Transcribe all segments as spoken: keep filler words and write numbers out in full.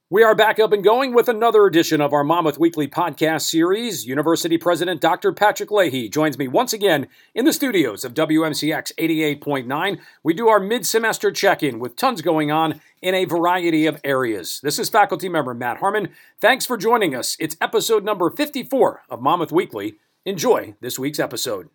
We are back up and going with another edition of our Monmouth Weekly podcast series. University President Doctor Patrick Leahy joins me once again in the studios of W M C X eighty-eight point nine. We do our mid-semester check-in with tons going on in a variety of areas. This is faculty member Matt Harmon. Thanks for joining us. It's episode number fifty-four of Monmouth Weekly. Enjoy this week's episode.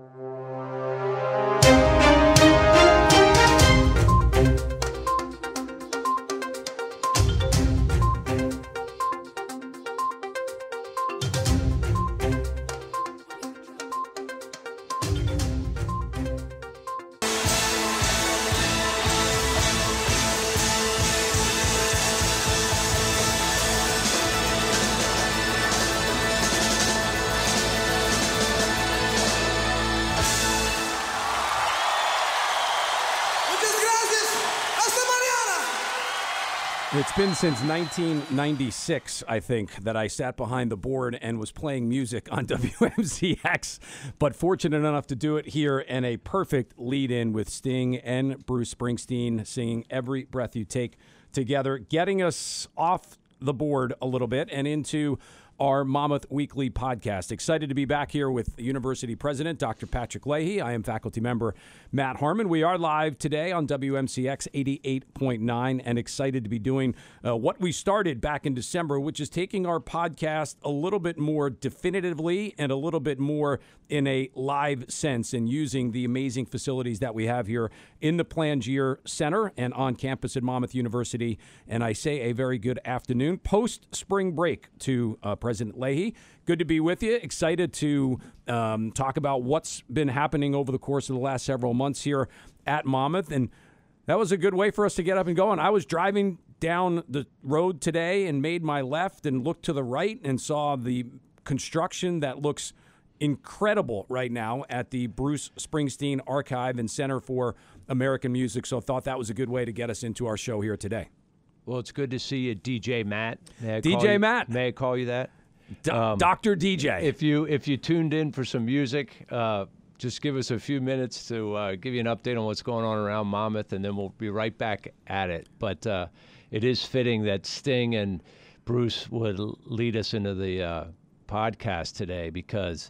It's been since nineteen ninety-six, I think, that I sat behind the board and was playing music on W M C X, but fortunate enough to do it here, and a perfect lead-in with Sting and Bruce Springsteen singing Every Breath You Take together, getting us off the board a little bit and into our Monmouth Weekly podcast. Excited to be back here with University President Doctor Patrick Leahy. I am faculty member Matt Harmon. We are live today on W M C X eighty-eight point nine and excited to be doing uh, what we started back in December, which is taking our podcast a little bit more definitively and a little bit more in a live sense and using the amazing facilities that we have here in the Plangier Center and on campus at Monmouth University. And I say a very good afternoon post-spring break to uh, President Leahy. Good to be with you. Excited to um, talk about what's been happening over the course of the last several months here at Monmouth. And that was a good way for us to get up and going. I was driving down the road today and made my left and looked to the right and saw the construction that looks incredible right now at the Bruce Springsteen Archive and Center for American Music. So I thought that was a good way to get us into our show here today. Well, it's good to see you, D J Matt. May I D J call you, Matt. May I call you that? D- Um, Doctor D J. If you if you tuned in for some music, uh, just give us a few minutes to uh, give you an update on what's going on around Monmouth, and then we'll be right back at it. But uh, it is fitting that Sting and Bruce would lead us into the uh, podcast today because,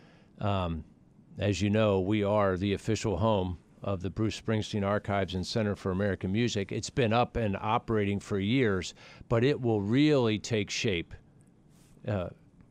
um, as you know, we are the official home of the Bruce Springsteen Archives and Center for American Music. It's been up and operating for years, but it will really take shape, uh,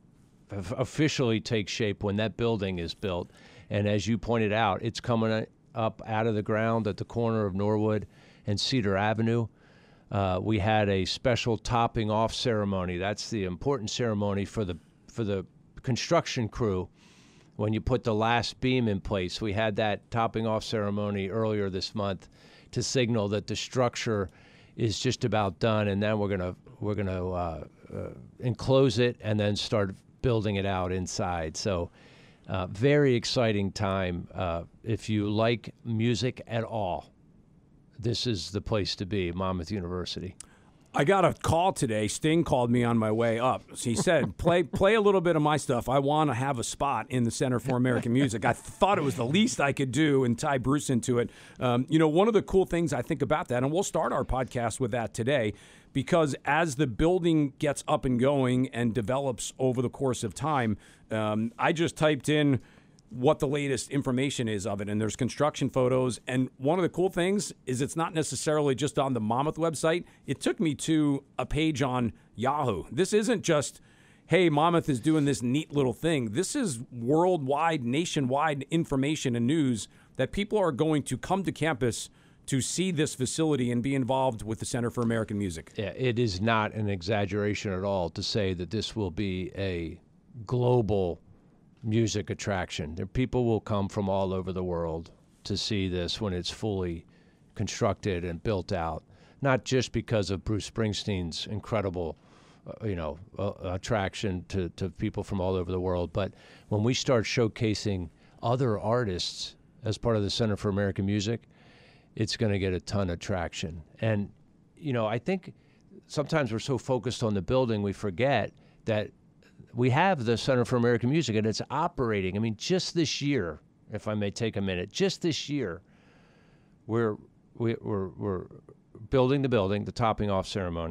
officially take shape when that building is built. And as you pointed out, it's coming up out of the ground at the corner of Norwood and Cedar Avenue. Uh, we had a special topping off ceremony. That's the important ceremony for the for the construction crew. When you put the last beam in place, we had that topping off ceremony earlier this month to signal that the structure is just about done, and then we're gonna we're gonna uh, uh, enclose it and then start building it out inside. So, uh, very exciting time. Uh, if you like music at all, this is the place to be, Monmouth University. I got a call today. Sting called me on my way up. He said, play play a little bit of my stuff. I want to have a spot in the Center for American Music. I thought it was the least I could do and tie Bruce into it. Um, you know, one of the cool things I think about that, and we'll start our podcast with that today, because as the building gets up and going and develops over the course of time, um, I just typed in what the latest information is of it, and there's construction photos. And one of the cool things is it's not necessarily just on the Monmouth website. It took me to a page on Yahoo. This isn't just, hey, Monmouth is doing this neat little thing. This is worldwide, nationwide information and news that people are going to come to campus to see this facility and be involved with the Center for American Music. Yeah, it is not an exaggeration at all to say that this will be a global music attraction. There, people will come from all over the world to see this when it's fully constructed and built out, not just because of Bruce Springsteen's incredible, uh, you know, uh, attraction to, to people from all over the world, but when we start showcasing other artists as part of the Center for American Music, it's going to get a ton of traction. And, you know, I think sometimes we're so focused on the building, we forget that we have the Center for American Music, and it's operating. I mean, just this year, if I may take a minute, just this year, we're we, we're we're building the building, the topping off ceremony.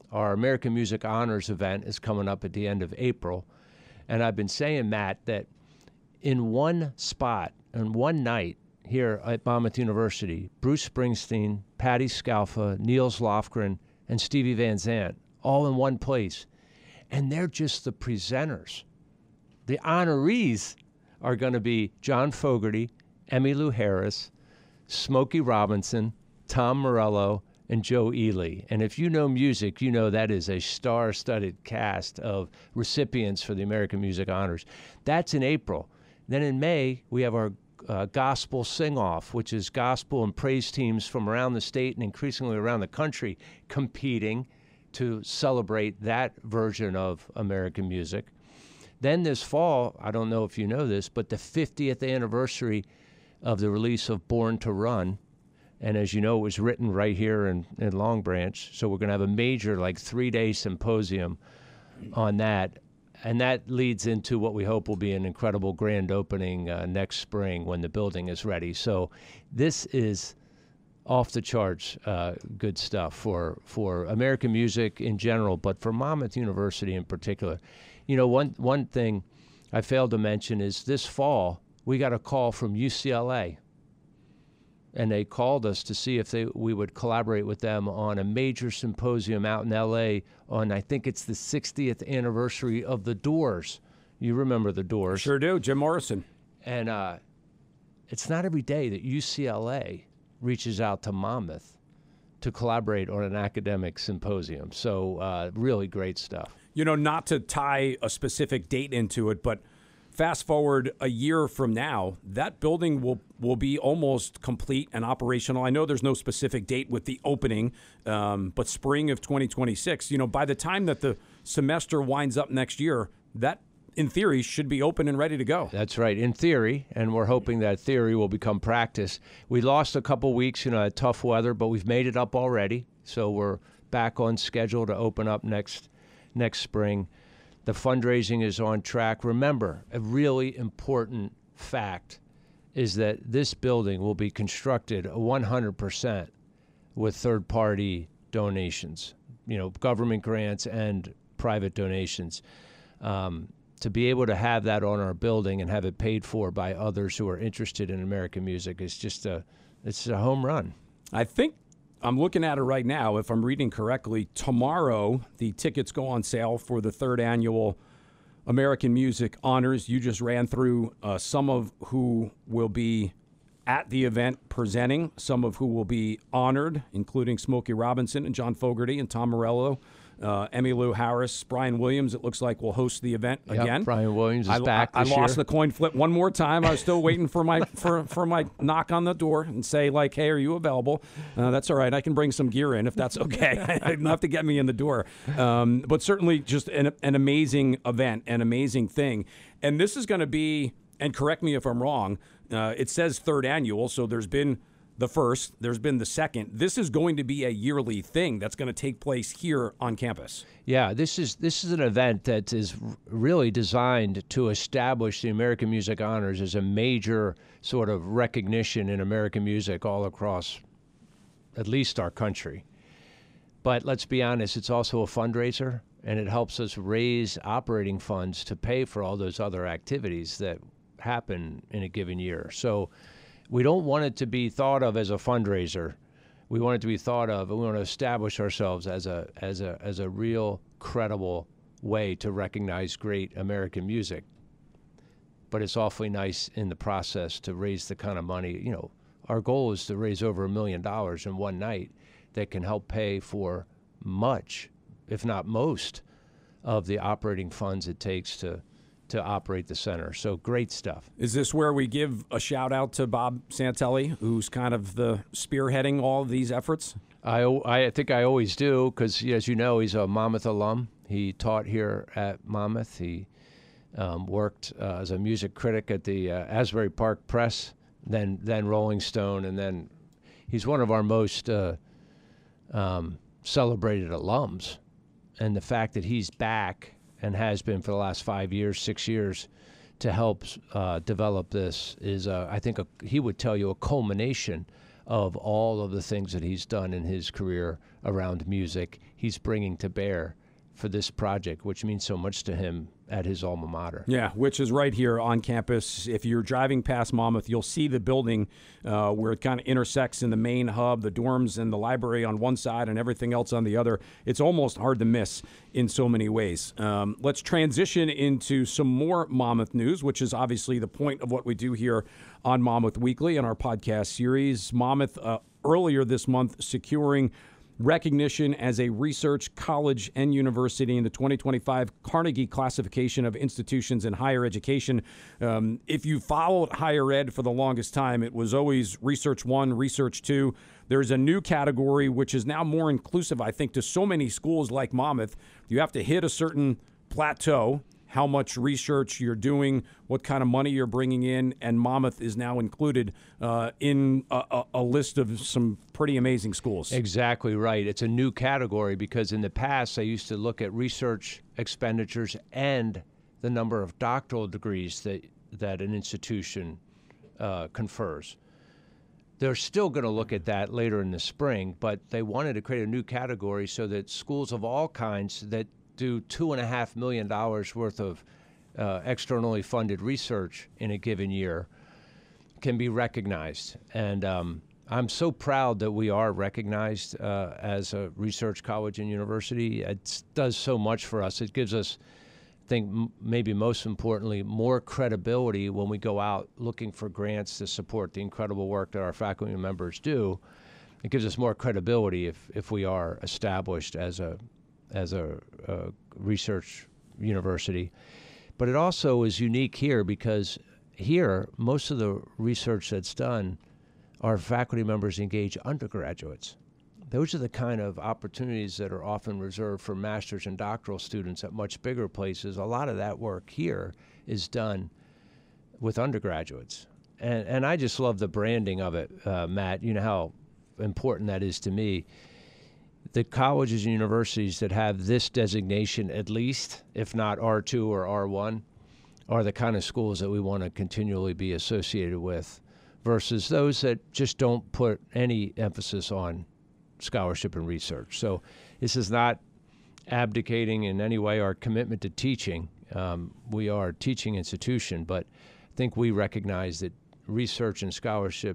our American Music Honors event is coming up at the end of April. And I've been saying, Matt, that in one spot, in one night here at Monmouth University, Bruce Springsteen, Patti Scialfa, Niels Lofgren, and Stevie Van Zandt, all in one place. And they're just the presenters. The honorees are going to be John Fogerty, Emmylou Harris, Smokey Robinson, Tom Morello, and Joe Ely. And if you know music, you know that is a star-studded cast of recipients for the American Music Honors. That's in April. Then in May, we have our uh, Gospel Sing-Off, which is gospel and praise teams from around the state and increasingly around the country competing to celebrate that version of American music. Then this fall, I don't know if you know this, but the fiftieth anniversary of the release of Born to Run. And as you know, it was written right here in, in Long Branch. So we're going to have a major, like, three-day symposium on that. And that leads into what we hope will be an incredible grand opening uh, next spring when the building is ready. So this is off the charts uh, good stuff for, for American music in general, but for Monmouth University in particular. You know, one, one thing I failed to mention is this fall, we got a call from U C L A. And they called us to see if they, we would collaborate with them on a major symposium out in L A on, I think it's the sixtieth anniversary of the Doors. You remember the Doors. Sure do, Jim Morrison. And uh, it's not every day that U C L A reaches out to Monmouth to collaborate on an academic symposium. So uh, really great stuff. You know, not to tie a specific date into it, but fast forward a year from now, that building will, will be almost complete and operational. I know there's no specific date with the opening, um, but spring of twenty twenty-six, you know, by the time that the semester winds up next year, that, in theory, should be open and ready to go. That's right, in theory, and we're hoping that theory will become practice. We lost a couple weeks, you know, at tough weather, but we've made it up already, so we're back on schedule to open up next next spring. The fundraising is on track. Remember, a really important fact is that this building will be constructed one hundred percent with third-party donations, you know, government grants and private donations. Um, to be able to have that on our building and have it paid for by others who are interested in American music is just a, it's a home run. I think I'm looking at it right now. If I'm reading correctly, tomorrow the tickets go on sale for the third annual American Music Honors. You just ran through uh, some of who will be at the event presenting, some of who will be honored, including Smokey Robinson and John Fogerty and Tom Morello. Uh, Emmylou Harris, Brian Williams, it looks like will host the event yep, again. Brian Williams is I, back I, this I lost year. the coin flip one more time. I was still waiting for my for, for my knock on the door and say, like, hey, are you available? Uh, that's all right. I can bring some gear in if that's okay. Enough to get me in the door. Um, but certainly just an, an amazing event, an amazing thing. And this is going to be, and correct me if I'm wrong, uh, it says third annual, so there's been the first, there's been the second. This is going to be a yearly thing that's going to take place here on campus. Yeah, this is this is an event that is really designed to establish the American Music Honors as a major sort of recognition in American music all across at least our country. But let's be honest, it's also a fundraiser, and it helps us raise operating funds to pay for all those other activities that happen in a given year. So we don't want it to be thought of as a fundraiser. We want it to be thought of, and we want to establish ourselves as a as a as a real credible way to recognize great American music. But it's awfully nice in the process to raise the kind of money. You know, our goal is to raise over a million dollars in one night that can help pay for much, if not most, of the operating funds it takes to to operate the center. So great stuff. Is this where we give a shout out to Bob Santelli, who's kind of the spearheading all of these efforts? I, I think I always do because, as you know, he's a Monmouth alum. He taught here at Monmouth. He um, worked uh, as a music critic at the uh, Asbury Park Press, then then Rolling Stone, and then he's one of our most uh, um, celebrated alums. And the fact that he's back and has been for the last five years, six years, to help uh, develop this is, uh, I think, a, he would tell you, a culmination of all of the things that he's done in his career around music, he's bringing to bear for this project, which means so much to him at his alma mater. Yeah, which is right here on campus. If you're driving past Monmouth, you'll see the building uh, where it kind of intersects in the main hub, the dorms and the library on one side and everything else on the other. It's almost hard to miss in so many ways. Um, let's transition into some more Monmouth news, which is obviously the point of what we do here on Monmouth Weekly in our podcast series. Monmouth uh, earlier this month securing recognition as a research college and university in the twenty twenty-five Carnegie Classification of Institutions in Higher Education. Um, if you followed higher ed for the longest time, it was always Research One, Research Two. There's a new category which is now more inclusive, I think, to so many schools like Monmouth. You have to hit a certain plateau, how much research you're doing, what kind of money you're bringing in, and Monmouth is now included uh, in a, a, a list of some pretty amazing schools. Exactly right. It's a new category because in the past I used to look at research expenditures and the number of doctoral degrees that, that an institution uh, confers. They're still going to look at that later in the spring, but they wanted to create a new category so that schools of all kinds that do two and a half million dollars worth of uh, externally funded research in a given year can be recognized. And um, I'm so proud that we are recognized uh, as a research college and university. It does so much for us. It gives us, I think, m- maybe most importantly, more credibility when we go out looking for grants to support the incredible work that our faculty members do. It gives us more credibility if, if we are established as a as a, a research university. But it also is unique here because here, most of the research that's done, our faculty members engage undergraduates. Those are the kind of opportunities that are often reserved for master's and doctoral students at much bigger places. A lot of that work here is done with undergraduates. And, and I just love the branding of it, uh, Matt. You know how important that is to me. The colleges and universities that have this designation at least, if not R two or R one, are the kind of schools that we want to continually be associated with versus those that just don't put any emphasis on scholarship and research. So this is not abdicating in any way our commitment to teaching. Um, we are a teaching institution, but I think we recognize that research and scholarship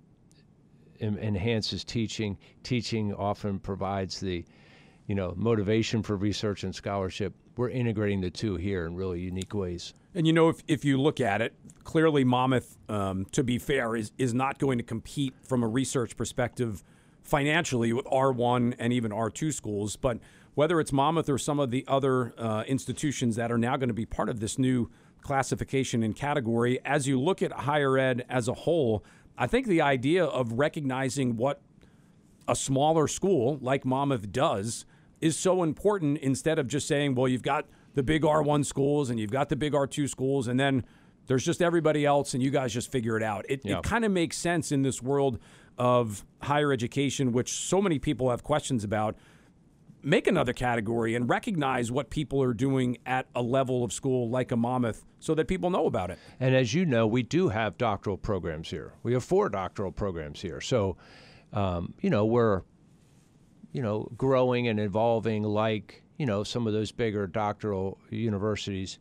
enhances teaching. Teaching often provides the, you know, motivation for research and scholarship. We're integrating the two here in really unique ways. And, you know, if, if you look at it, clearly Monmouth, um, to be fair, is, is not going to compete from a research perspective financially with R one and even R two schools. But whether it's Monmouth or some of the other uh, institutions that are now going to be part of this new classification and category, as you look at higher ed as a whole, I think the idea of recognizing what a smaller school like Monmouth does is so important instead of just saying, well, you've got the big R one schools and you've got the big R two schools and then there's just everybody else and you guys just figure it out. It, yeah. it kind of makes sense in this world of higher education, which so many people have questions about. Make another category and recognize what people are doing at a level of school like a Monmouth so that people know about it. And as you know, we do have doctoral programs here. We have four doctoral programs here. So, um, you know, we're, you know, growing and evolving like, you know, some of those bigger doctoral universities.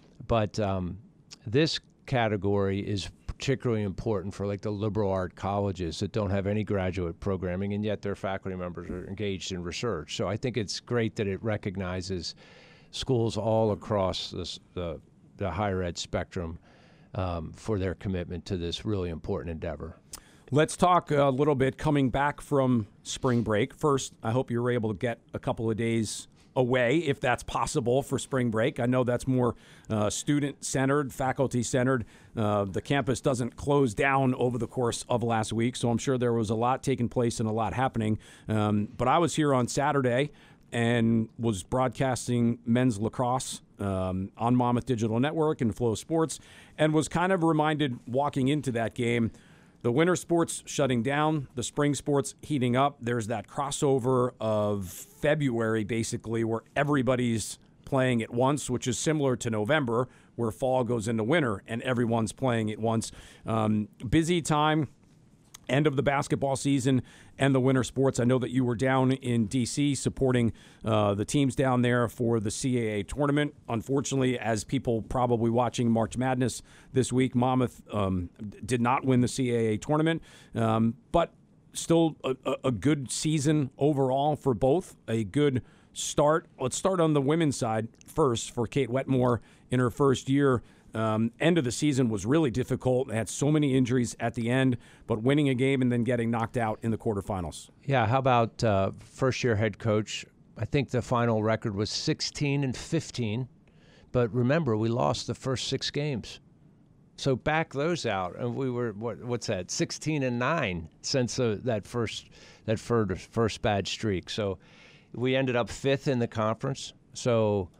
But um, this category is particularly important for like the liberal art colleges that don't have any graduate programming and yet their faculty members are engaged in research. So I think it's great that it recognizes schools all across this, the, the higher ed spectrum um, for their commitment to this really important endeavor. Let's talk a little bit coming back from spring break. First, I hope you were able to get a couple of days away, if that's possible, for spring break. I know that's more uh, student-centered, faculty-centered. Uh, the campus doesn't close down over the course of last week, so I'm sure there was a lot taking place and a lot happening. Um, but I was here on Saturday and was broadcasting men's lacrosse um, on Monmouth Digital Network and Flow Sports, and was kind of reminded walking into that game, the winter sports shutting down, the spring sports heating up. There's that crossover of February, basically, where everybody's playing at once, which is similar to November, where fall goes into winter and everyone's playing at once. Um, busy time. end of the basketball season and the winter sports. I know that you were down in D C supporting uh, the teams down there for the C A A tournament. Unfortunately, as people probably watching March Madness this week, Monmouth um, did not win the C A A tournament, um, but still a, a good season overall for both. A good start. Let's start on the women's side first for Kate Wetmore in her first year. Um, end of the season was really difficult. They had so many injuries at the end, but winning a game and then getting knocked out in the quarterfinals. Yeah, how about uh, first-year head coach? I think the final record was sixteen and fifteen, but remember, we lost the first six games. So back those out, and we were what, what's that? sixteen and nine since uh, that first that first first bad streak. So we ended up fifth in the conference. So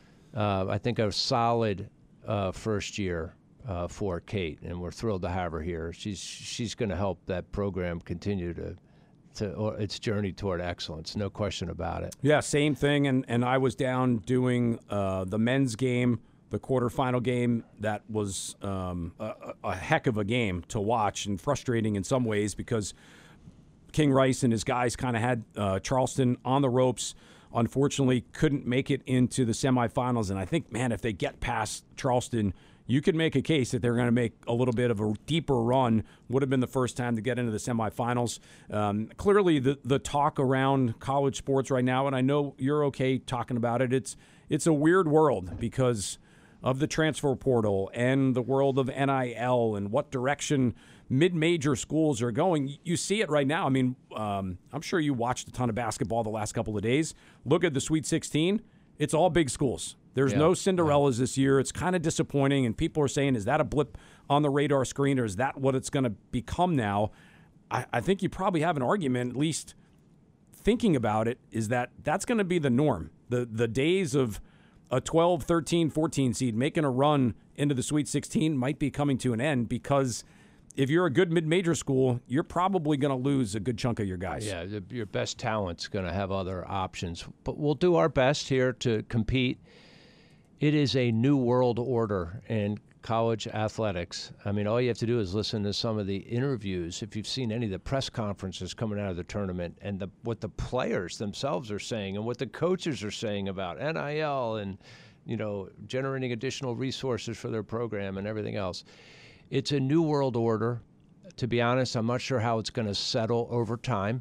uh, I think a solid Uh, first year uh, for Kate, and we're thrilled to have her here. She's she's going to help that program continue to to or its journey toward excellence. No question about it. Yeah, same thing. And and I was down doing uh, the men's game, the quarterfinal game. That was um, a, a heck of a game to watch and frustrating in some ways because King Rice and his guys kind of had uh, Charleston on the ropes. Unfortunately, couldn't make it into the semifinals. And I think, man, if they get past Charleston, you could make a case that they're going to make a little bit of a deeper run. Would have been the first time to get into the semifinals. Um, clearly, the the talk around college sports right now, and I know you're okay talking about it, it's it's a weird world because of the transfer portal and the world of N I L and what direction mid-major schools are going. You see it right now. I mean, um, I'm sure you watched a ton of basketball the last couple of days. Look at the Sweet sixteen. It's all big schools. There's yeah. no Cinderellas yeah. this year. It's kind of disappointing, and people are saying, is that a blip on the radar screen, or is that what it's going to become now? I, I think you probably have an argument, at least thinking about it, is that that's going to be the norm. The, the days of a twelve, thirteen, fourteen seed making a run into the Sweet sixteen might be coming to an end because if you're a good mid-major school, you're probably going to lose a good chunk of your guys. Yeah, the, your best talent's going to have other options. But we'll do our best here to compete. It is a new world order in college athletics. I mean, all you have to do is listen to some of the interviews, if you've seen any of the press conferences coming out of the tournament, and the, what the players themselves are saying and what the coaches are saying about N I L and, you know, generating additional resources for their program and everything else. It's a new world order. To be honest, I'm not sure how it's going to settle over time.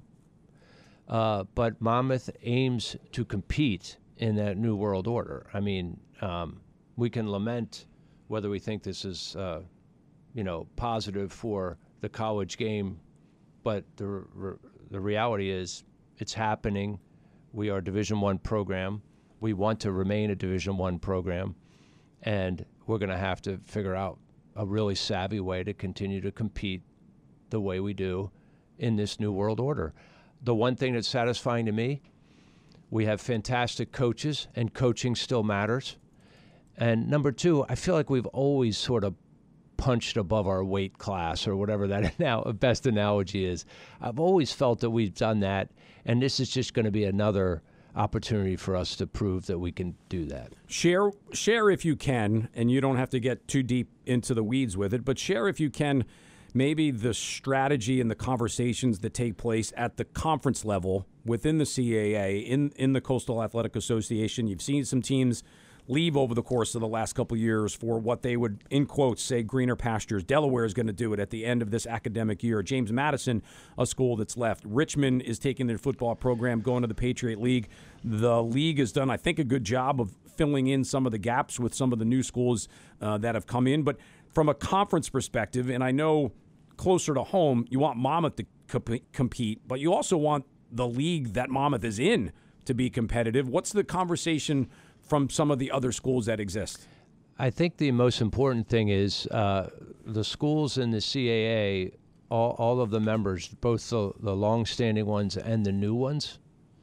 Uh, but Monmouth aims to compete in that new world order. I mean, um, we can lament whether we think this is, uh, you know, positive for the college game, but the re- the reality is it's happening. We are a Division One program. We want to remain a Division One program, and we're going to have to figure out a really savvy way to continue to compete the way we do in this new world order. The one thing that's satisfying to me, we have fantastic coaches, and coaching still matters. And number two, I feel like we've always sort of punched above our weight class, or whatever that now best analogy is. I've always felt that we've done that, and this is just going to be another opportunity for us to prove that we can do that. Share, share if you can, and you don't have to get too deep into the weeds with it, but share if you can maybe the strategy and the conversations that take place at the conference level within the C A A, in, in the Coastal Athletic Association. You've seen some teams leave over the course of the last couple of years for what they would, in quotes, say greener pastures. Delaware is going to do it at the end of this academic year. James Madison, a school that's left. Richmond is taking their football program, going to the Patriot League. The league has done, I think, a good job of filling in some of the gaps with some of the new schools uh, that have come in. But from a conference perspective, and I know closer to home, you want Monmouth to comp- compete, but you also want the league that Monmouth is in to be competitive. What's the conversation from some of the other schools that exist? I think the most important thing is uh, the schools in the C A A, all, all of the members, both the, the long-standing ones and the new ones,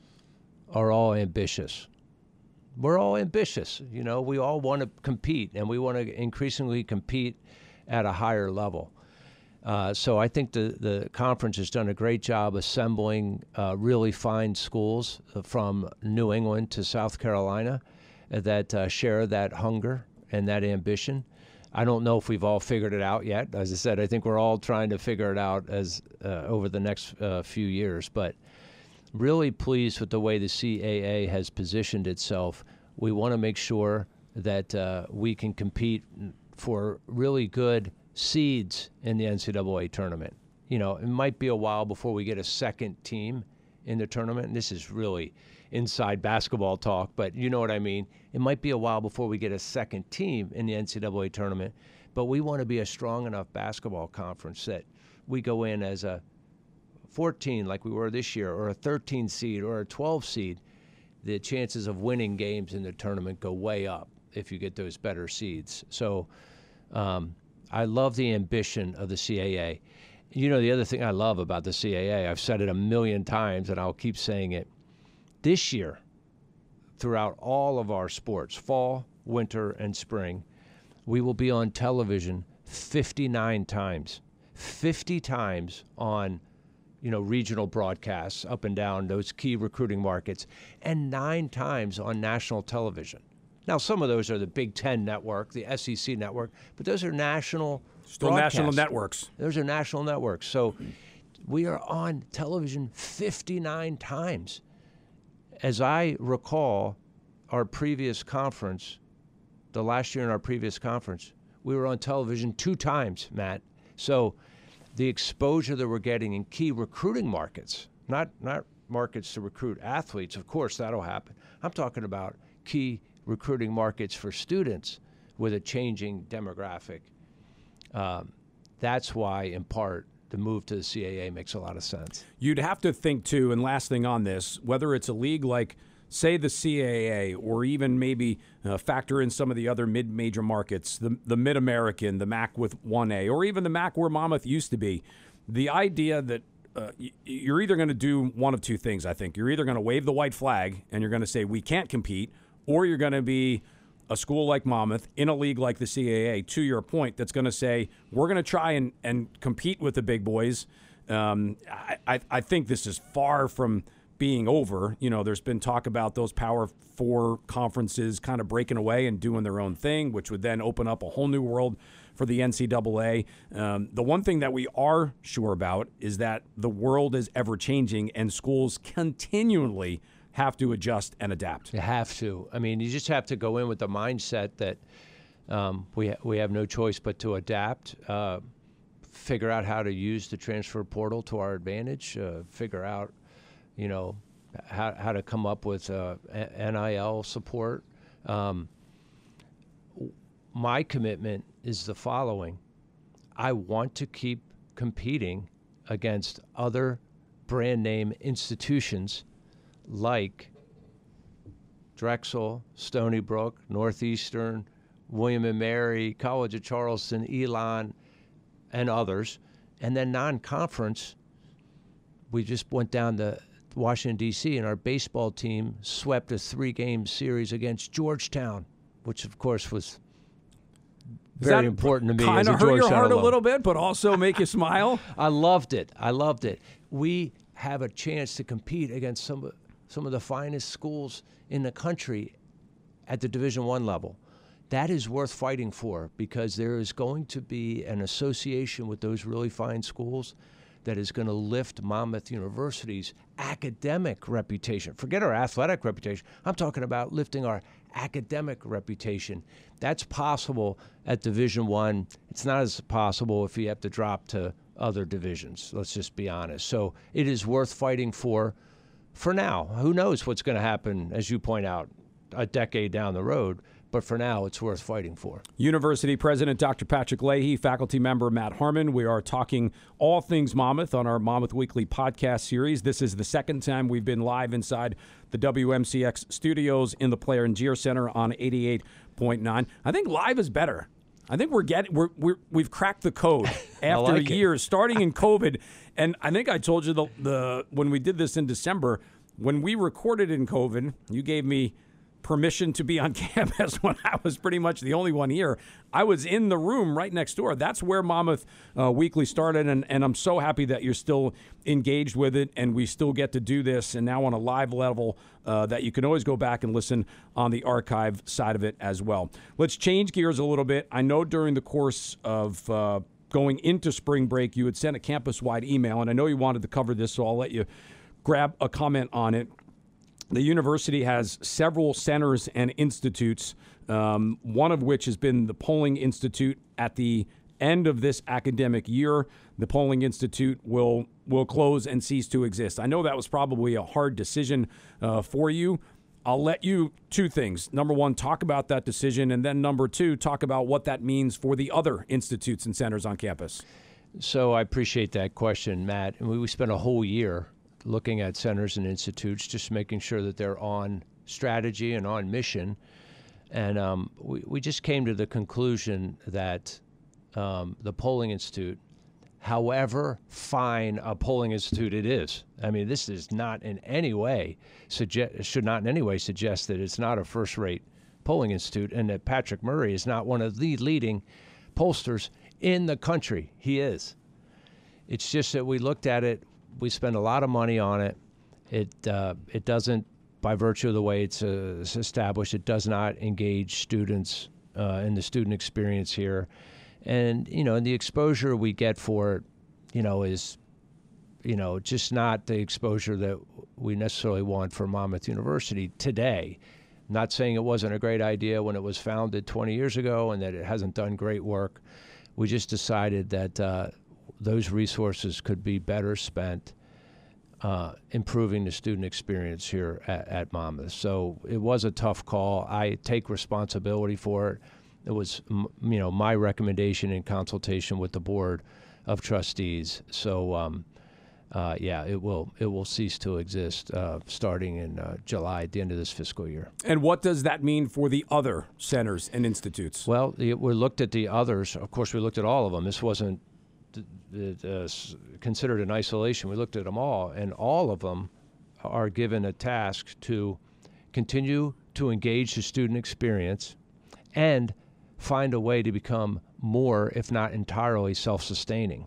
are all ambitious. We're all ambitious. You know, we all want to compete, and we want to increasingly compete at a higher level. Uh, so I think the, the conference has done a great job assembling uh, really fine schools from New England to South Carolina that uh, share that hunger and that ambition. I don't know if we've all figured it out yet. As I said, I think we're all trying to figure it out as uh, over the next uh, few years. But really pleased with the way the C A A has positioned itself. We want to make sure that uh, we can compete for really good seeds in the N C double A tournament. You know, it might be a while before we get a second team in the tournament. And this is really inside basketball talk, but you know what I mean. It might be a while before we get a second team in the N C double A tournament, but we want to be a strong enough basketball conference that we go in as a fourteen like we were this year, or a thirteen seed, or a twelve seed. The chances of winning games in the tournament go way up if you get those better seeds. So um, I love the ambition of the C A A. You know, the other thing I love about the C A A, I've said it a million times and I'll keep saying it. This year, throughout all of our sports, fall, winter, and spring, we will be on television fifty-nine times. fifty times on, you know, regional broadcasts up and down those key recruiting markets, and nine times on national television. Now, some of those are the Big Ten network, the S E C network, but those are national Still national networks. Those are national networks. So we are on television fifty-nine times. As I recall, our previous conference, the last year in our previous conference, we were on television two times, Matt. So the exposure that we're getting in key recruiting markets, not not markets to recruit athletes, of course that'll happen. I'm talking about key recruiting markets for students with a changing demographic. Um, that's why, in part, the move to the C A A makes a lot of sense. You'd have to think, too, and last thing on this, whether it's a league like, say, the C A A, or even maybe uh, factor in some of the other mid-major markets, the, the Mid-American, the M A C with one A, or even the M A C where Monmouth used to be, the idea that uh, y- you're either going to do one of two things, I think. You're either going to wave the white flag and you're going to say we can't compete, or you're going to be a school like Monmouth in a league like the C A A, to your point, that's going to say we're going to try and, and compete with the big boys. Um, I, I, I think this is far from being over. You know, there's been talk about those Power Four conferences kind of breaking away and doing their own thing, which would then open up a whole new world for the N C double A. Um, the one thing that we are sure about is that the world is ever changing and schools continually have to adjust and adapt. You have to. I mean, you just have to go in with the mindset that um, we ha- we have no choice but to adapt, uh, figure out how to use the transfer portal to our advantage, uh, figure out, you know, how how to come up with uh, N I L support. Um, my commitment is the following. I want to keep competing against other brand name institutions like Drexel, Stony Brook, Northeastern, William and Mary, College of Charleston, Elon, and others. And then non-conference, we just went down to Washington, D C, and our baseball team swept a three-game series against Georgetown, which, of course, was very important to me as a Georgetown Kind of hurt your heart alum. a little bit, but also make you smile. I loved it. I loved it. We have a chance to compete against some some of the finest schools in the country at the Division One level. That is worth fighting for, because there is going to be an association with those really fine schools that is going to lift Monmouth University's academic reputation. Forget our athletic reputation. I'm talking about lifting our academic reputation. That's possible at Division One. It's not as possible if you have to drop to other divisions. Let's just be honest. So it is worth fighting for. For now, who knows what's going to happen, as you point out, a decade down the road. But for now, it's worth fighting for. University President Doctor Patrick Leahy, faculty member Matt Harmon. We are talking all things Monmouth on our Monmouth Weekly podcast series. This is the second time we've been live inside the W M C X studios in the Player and Gear Center on eighty-eight point nine. I think live is better. I think we're getting we're, we're we've cracked the code after like years, starting in COVID. And I think I told you the the when we did this in December, when we recorded in COVID, you gave me permission to be on campus when I was pretty much the only one here. I was in the room right next door. That's where Monmouth uh, Weekly started, and, and I'm so happy that you're still engaged with it, and we still get to do this, and now on a live level uh, that you can always go back and listen on the archive side of it as well. Let's change gears a little bit. I know during the course of uh, going into spring break, you had sent a campus-wide email, and I know you wanted to cover this, so I'll let you grab a comment on it. The university has several centers and institutes, um, one of which has been the Polling Institute. At the end of this academic year, the Polling Institute will will close and cease to exist. I know that was probably a hard decision uh, for you. I'll let you two things. Number one, talk about that decision, and then number two, talk about what that means for the other institutes and centers on campus. So I appreciate that question, Matt. And we, we spent a whole year looking at centers and institutes, just making sure that they're on strategy and on mission. And um, we, we just came to the conclusion that um, the Polling Institute, however fine a polling institute it is, I mean, this is not in any way, suggest, should not in any way suggest that it's not a first-rate polling institute, and that Patrick Murray is not one of the leading pollsters in the country. He is. It's just that we looked at it, we spend a lot of money on it. It uh, it doesn't, by virtue of the way it's, uh, it's established, it does not engage students uh, in the student experience here. And, you know, and the exposure we get for it, you know, is, you know, just not the exposure that we necessarily want for Monmouth University today. Not saying it wasn't a great idea when it was founded twenty years ago and that it hasn't done great work. We just decided that uh, those resources could be better spent uh, improving the student experience here at, at Monmouth. So it was a tough call. I take responsibility for it. It was, you know, my recommendation in consultation with the Board of Trustees. So, um, uh, yeah, it will it will cease to exist uh, starting in uh, July at the end of this fiscal year. And what does that mean for the other centers and institutes? Well, the, we looked at the others. Of course, we looked at all of them. This wasn't uh, considered in isolation. We looked at them all, and all of them are given a task to continue to engage the student experience and find a way to become more, if not entirely, self-sustaining.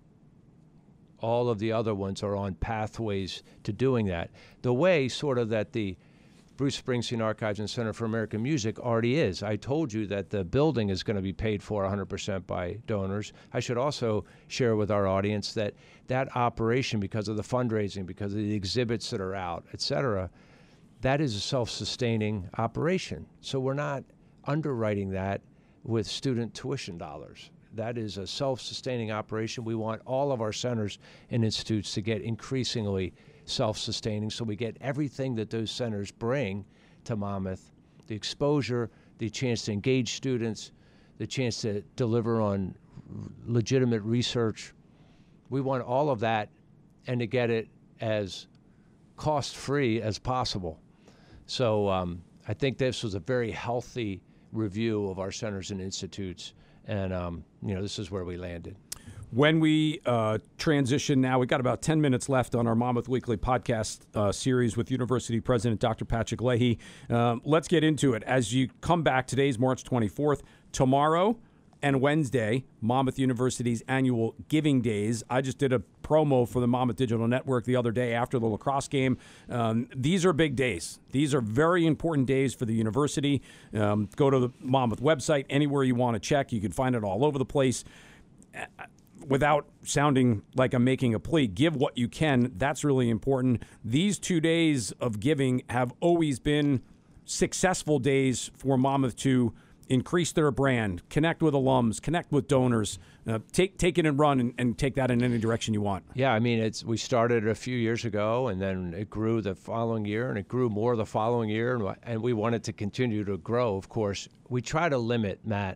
All of the other ones are on pathways to doing that. The way sort of that the Bruce Springsteen Archives and Center for American Music already is. I told you that the building is going to be paid for one hundred percent by donors. I should also share with our audience that that operation, because of the fundraising, because of the exhibits that are out, et cetera, that is a self-sustaining operation. So we're not underwriting that with student tuition dollars. That is a self-sustaining operation. We want all of our centers and institutes to get increasingly self-sustaining, so we get everything that those centers bring to Monmouth, the exposure, the chance to engage students, the chance to deliver on legitimate research. We want all of that and to get it as cost-free as possible. So um, I think this was a very healthy review of our centers and institutes, and um, you know, this is where we landed. When we uh, transition now, we've got about ten minutes left on our Monmouth Weekly podcast uh, series with University President Doctor Patrick Leahy. Um, let's get into it. As you come back, today's March twenty-fourth. Tomorrow and Wednesday, Monmouth University's annual Giving Days. I just did a promo for the Monmouth Digital Network the other day after the lacrosse game. Um, these are big days. These are very important days for the university. Um, go to the Monmouth website, anywhere you want to check. You can find it all over the place. Without sounding like I'm making a plea, give what you can. That's really important. These two days of giving have always been successful days for Monmouth to increase their brand, connect with alums, connect with donors, uh, take take it and run and, and take that in any direction you want. Yeah, I mean, it's we started a few years ago, and then it grew the following year, and it grew more the following year, and, and we want it to continue to grow, of course. We try to limit, Matt,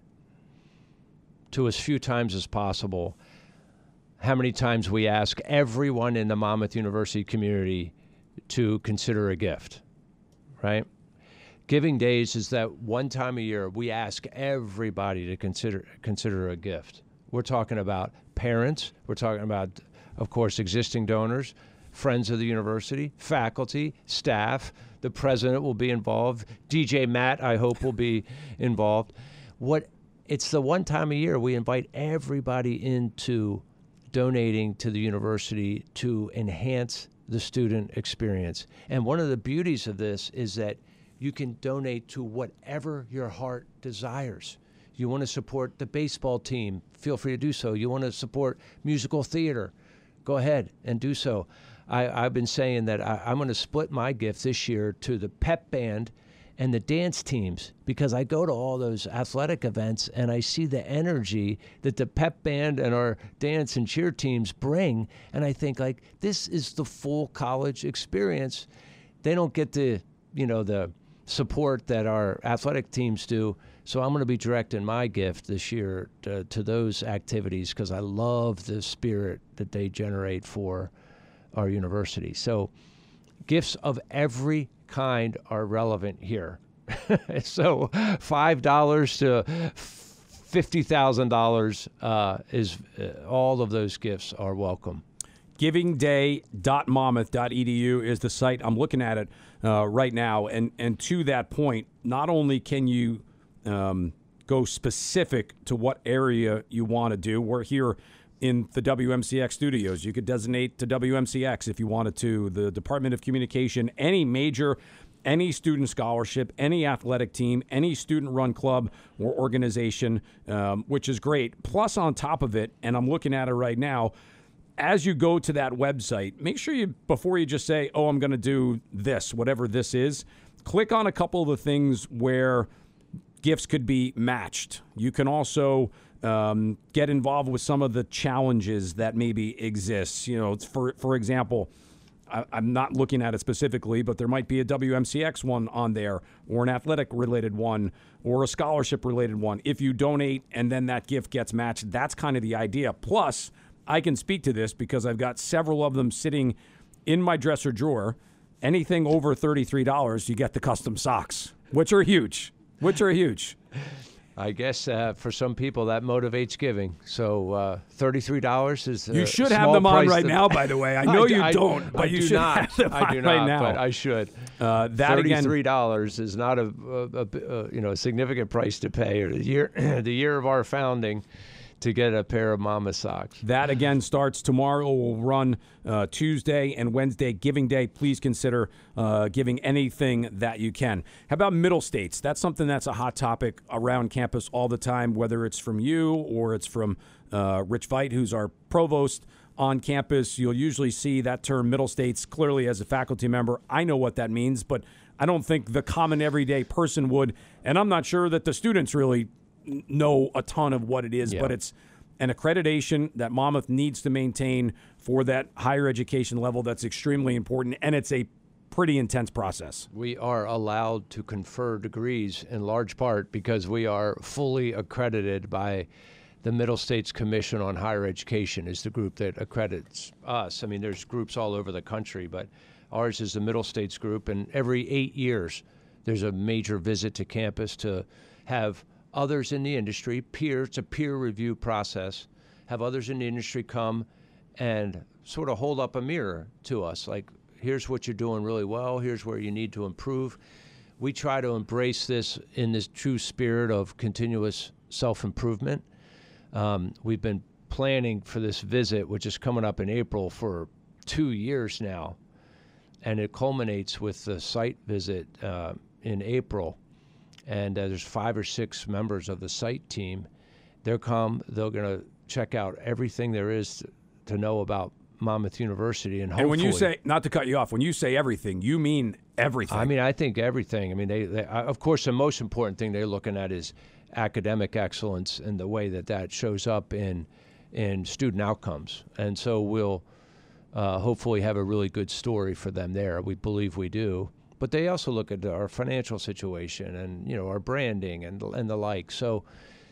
to as few times as possible how many times we ask everyone in the Monmouth University community to consider a gift, right? Giving Days is that one time a year we ask everybody to consider consider a gift. We're talking about parents. We're talking about, of course, existing donors, friends of the university, faculty, staff. The president will be involved. D J Matt, I hope, will be involved. What it's the one time a year we invite everybody into donating to the university to enhance the student experience. And one of the beauties of this is that you can donate to whatever your heart desires. You want to support the baseball team, feel free to do so. You want to support musical theater, go ahead and do so. I, I've been saying that I, I'm going to split my gift this year to the pep band and the dance teams, because I go to all those athletic events and I see the energy that the pep band and our dance and cheer teams bring, and I think, like, this is the full college experience. They don't get the, you know, the support that our athletic teams do, so I'm going to be directing my gift this year to, to those activities, because I love the spirit that they generate for our university. So gifts of every kind are relevant here. So five dollars to fifty thousand dollars uh, is uh, all of those gifts are welcome. giving day dot monmouth dot e d u is the site. I'm looking at it uh, right now. And, and to that point, not only can you um, go specific to what area you want to do, we're here in the W M C X studios. You could designate to W M C X if you wanted to, the Department of Communication, any major, any student scholarship, any athletic team, any student-run club or organization, um, which is great. Plus, on top of it, and I'm looking at it right now, as you go to that website, make sure you, before you just say, oh, I'm going to do this, whatever this is, click on a couple of the things where gifts could be matched. You can also um, get involved with some of the challenges that maybe exist. You know, for for example, I, I'm not looking at it specifically, but there might be a W M C X one on there, or an athletic-related one, or a scholarship-related one. If you donate and then that gift gets matched, that's kind of the idea. Plus, I can speak to this because I've got several of them sitting in my dresser drawer. Anything over thirty-three dollars, you get the custom socks, which are huge, which are huge. I guess uh, for some people that motivates giving. So uh, thirty-three dollars is a You should small have them on price right to... now, by the way. I know I, you I, don't, but I you do should not. have them I on do right not, now. but I should. Uh, that thirty-three again, dollars is not a, a, a, a you know a significant price to pay. Or the year the year of our founding, to get a pair of Mama socks. That again starts tomorrow. Will run uh, Tuesday and Wednesday, Giving Day. Please consider uh, giving anything that you can. How about Middle States? That's something that's a hot topic around campus all the time, whether it's from you or it's from uh, Rich Veit, who's our provost on campus. You'll usually see that term Middle States. Clearly, as a faculty member, I know what that means, but I don't think the common everyday person would, and I'm not sure that the students really know a ton of what it is, yeah. But it's an accreditation that Monmouth needs to maintain for that higher education level. That's extremely important, and it's a pretty intense process. We are allowed to confer degrees in large part because we are fully accredited by the Middle States Commission on Higher Education, is the group that accredits us. I mean, there's groups all over the country, but ours is the Middle States group, and every eight years there's a major visit to campus to have others in the industry, peer, it's a peer review process, have others in the industry come and sort of hold up a mirror to us, like, here's what you're doing really well, here's where you need to improve. We try to embrace this in this true spirit of continuous self-improvement. Um, we've been planning for this visit, which is coming up in April, for two years now, and it culminates with the site visit uh, in April. And uh, there's five or six members of the site team. They'll come, they're going to check out everything there is to, to know about Monmouth University. And, and when you say, not to cut you off, when you say everything, you mean everything. I mean, I think everything. I mean, they, they uh, of course, the most important thing they're looking at is academic excellence and the way that that shows up in, in student outcomes. And so we'll uh, hopefully have a really good story for them there. We believe we do. But they also look at our financial situation and, you know, our branding and and the like. So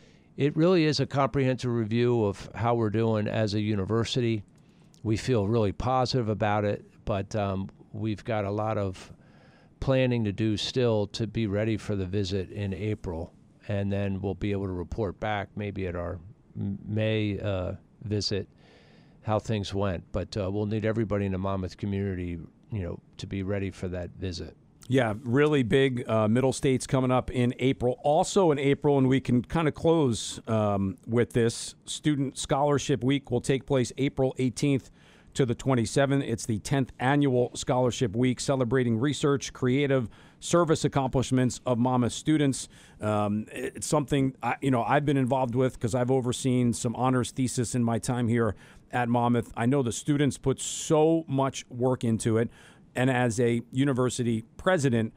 it really is a comprehensive review of how we're doing as a university. We feel really positive about it, but um, we've got a lot of planning to do still to be ready for the visit in April. And then we'll be able to report back maybe at our May uh, visit how things went. But uh, we'll need everybody in the Monmouth community, you know, to be ready for that visit. Yeah, really big uh, Middle States coming up in April. Also in April, and we can kind of close um, with this, Student Scholarship Week will take place April eighteenth to the twenty-seventh. It's the tenth annual Scholarship Week, celebrating research, creative, service accomplishments of Monmouth students. Um, it's something I, you know I've been involved with because I've overseen some honors thesis in my time here at Monmouth. I know the students put so much work into it. And as a university president,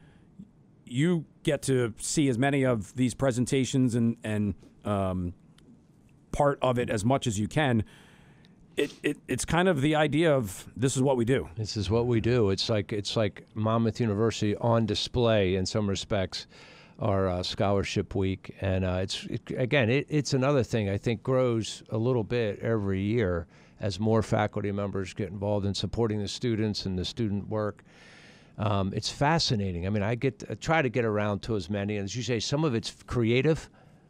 you get to see as many of these presentations and, and um, part of it as much as you can. It, it it's kind of the idea of this is what we do. This is what we do. It's like it's like Monmouth University on display in some respects, our uh, scholarship week, and uh, it's it, again it, it's another thing I think grows a little bit every year as more faculty members get involved in supporting the students and the student work. Um, it's fascinating. I mean, I get I try to get around to as many, and as you say, some of it's creative,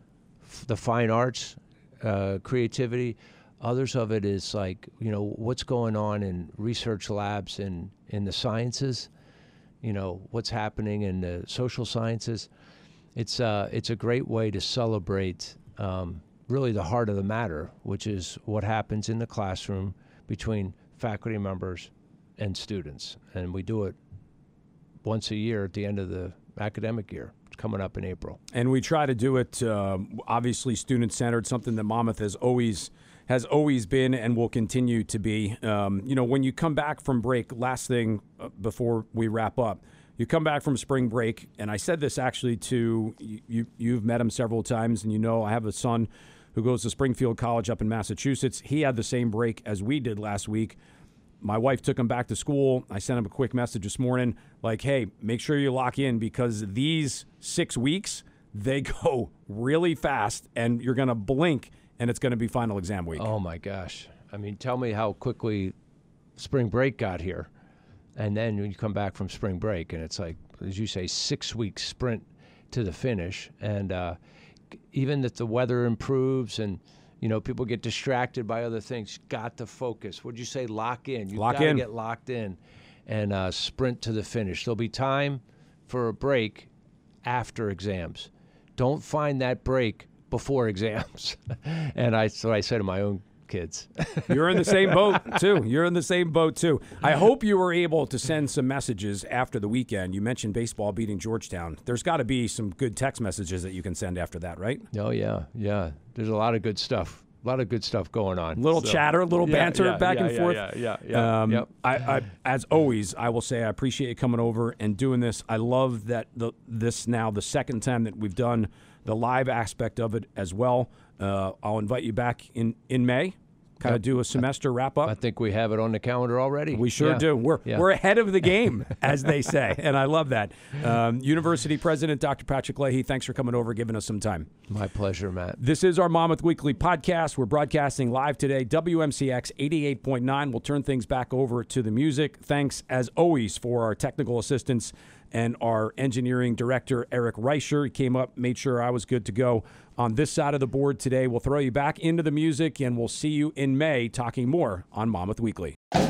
the fine arts, uh, creativity. Others of it is like, you know, what's going on in research labs in, in the sciences, you know, what's happening in the social sciences. It's, uh, it's a great way to celebrate um, really the heart of the matter, which is what happens in the classroom between faculty members and students. And we do it once a year at the end of the academic year. It's coming up in April. And we try to do it, uh, obviously, student-centered, something that Monmouth has always has always been and will continue to be. Um, you know, when you come back from break, last thing uh, before we wrap up, you come back from spring break, and I said this actually to you, you, you've met him several times, and you know I have a son who goes to Springfield College up in Massachusetts. He had the same break as we did last week. My wife took him back to school. I sent him a quick message this morning, like, hey, make sure you lock in because these six weeks, they go really fast, and you're going to blink, and it's going to be final exam week. Oh, my gosh. I mean, tell me how quickly spring break got here. And then when you come back from spring break, and it's like, as you say, six-week sprint to the finish. And uh, even that the weather improves and, you know, people get distracted by other things, got to focus. What'd you say? Lock in. You've got to get locked in and uh, sprint to the finish. There'll be time for a break after exams. Don't find that break before exams. And I, so I say to my own kids. You're in the same boat, too. You're in the same boat, too. I hope you were able to send some messages after the weekend. You mentioned baseball beating Georgetown. There's got to be some good text messages that you can send after that, right? Oh, yeah, yeah. There's a lot of good stuff. A lot of good stuff going on. Little so, chatter, little yeah, banter yeah, back yeah, and yeah, forth. Yeah, yeah, yeah. Um, yep. I, I, as always, I will say I appreciate you coming over and doing this. I love that the, this now the second time that we've done the live aspect of it as well. Uh, I'll invite you back in, in May. Kind of do a semester wrap up. I think we have it on the calendar already. We sure yeah. do. We're yeah. we're ahead of the game, as they say, and I love that. Um, University President Doctor Patrick Leahy, thanks for coming over, giving us some time. My pleasure, Matt. This is our Monmouth Weekly podcast. We're broadcasting live today, W M C X eighty-eight point nine. We'll turn things back over to the music. Thanks, as always, for our technical assistants and our engineering director, Eric Reicher. He came up, made sure I was good to go on this side of the board today. We'll throw you back into the music, and we'll see you in May talking more on Monmouth Weekly.